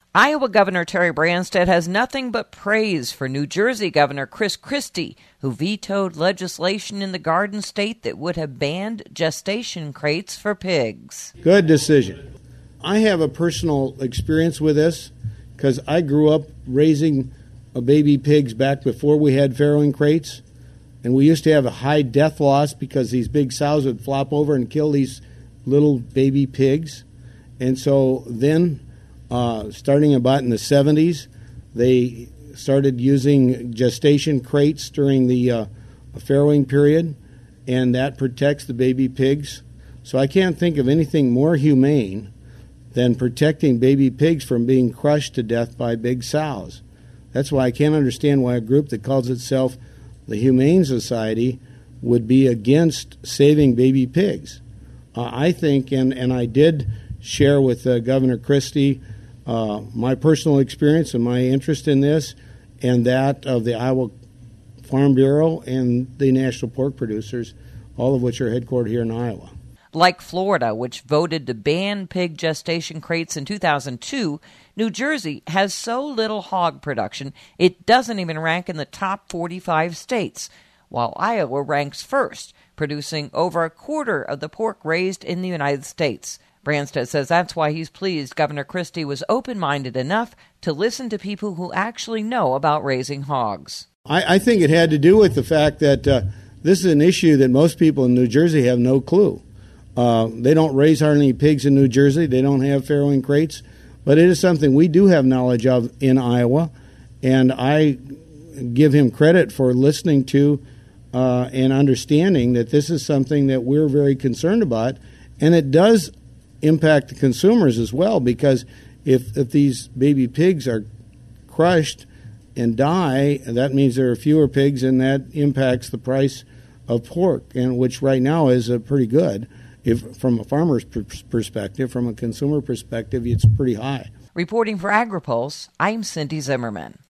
Iowa Governor Terry Branstad has nothing but praise for New Jersey Governor Chris Christie, who vetoed legislation in the Garden State that would have banned gestation crates for pigs. Good decision. I have a personal experience with this because I grew up raising baby pigs back before we had farrowing crates, and we used to have a high death loss because these big sows would flop over and kill these little baby pigs. And so then, starting about in the 70s, they started using gestation crates during the farrowing period, and that protects the baby pigs. So I can't think of anything more humane than protecting baby pigs from being crushed to death by big sows. That's why I can't understand why a group that calls itself the Humane Society would be against saving baby pigs. I think, and I did share with Governor Christie my personal experience and my interest in this, and that of the Iowa Farm Bureau and the National Pork Producers, all of which are headquartered here in Iowa. Like Florida, which voted to ban pig gestation crates in 2002, New Jersey has so little hog production it doesn't even rank in the top 45 states, while Iowa ranks first, producing over a quarter of the pork raised in the United States. Branstad says that's why he's pleased Governor Christie was open-minded enough to listen to people who actually know about raising hogs. I think it had to do with the fact that this is an issue that most people in New Jersey have no clue. They don't raise hardly any pigs in New Jersey. They don't have farrowing crates. But it is something we do have knowledge of in Iowa, and I give him credit for listening to and understanding that this is something that we're very concerned about, and it does impact the consumers as well, because if these baby pigs are crushed and die, that means there are fewer pigs, and that impacts the price of pork, and which right now is pretty good. If from a farmer's perspective, from a consumer perspective, it's pretty high. Reporting for AgriPulse, I'm Cindy Zimmerman.